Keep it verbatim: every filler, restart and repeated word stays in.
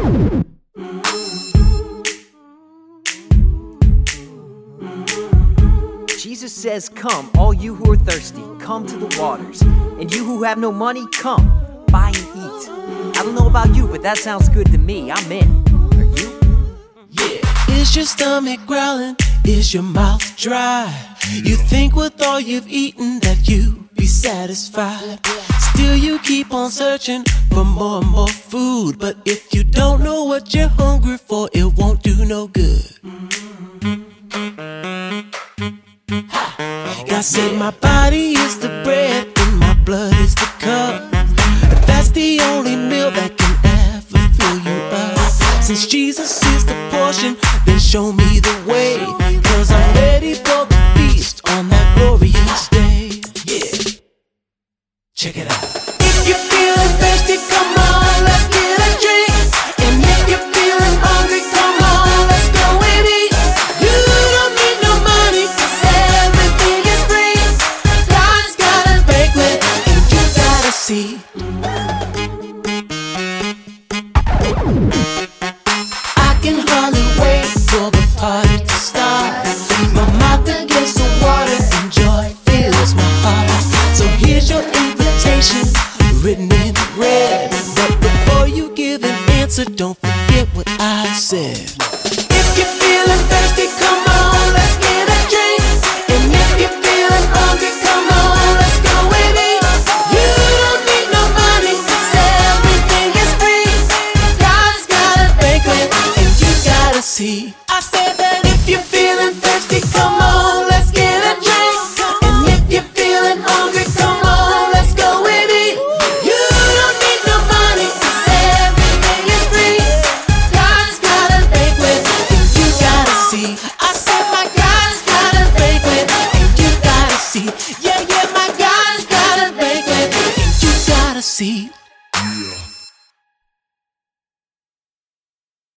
Jesus says, "Come, all you who are thirsty, come to the waters. And you who have no money, come, buy and eat." I don't know about you, but that sounds good to me. I'm in. Are you? Yeah. Is your stomach growling? Is your mouth dry? You think with all you've eaten that you be satisfied. Still you keep on searching for more and more food. But if you don't know what you're hungry for, it won't do no good. God said my body is the bread and my blood is the cup. That's the only meal that can ever fill you up. Since Jesus is the portion, then show me the way. Cause I'm ready for the feast on that glorious day. Yeah, check it out. If you're feeling thirsty, come on, let's get a drink. And if you're feeling hungry, come on, let's go and eat. You don't need no money, cause everything is free. God's got a banquet, and you gotta see. I can hardly wait for the party to start. My mouth against the water and joy fills my heart. So here's your invitation, written in red. But before you give an answer, don't forget what I said. If you're feeling thirsty, come on, let's get a drink. And if you're feeling hungry, come on, let's go and eat. You don't need no money, cause everything is free. God's got a banquet, and you gotta see. I said that if you're feeling thirsty, come on, let's get a drink. And if you're feeling hungry, come on, let's go and eat. You don't need no money, cause everything is free. God's got a banquet, and you gotta see. I said my God's got a banquet, and you gotta see. Yeah, yeah, my God's got a banquet, and you gotta see. Yeah.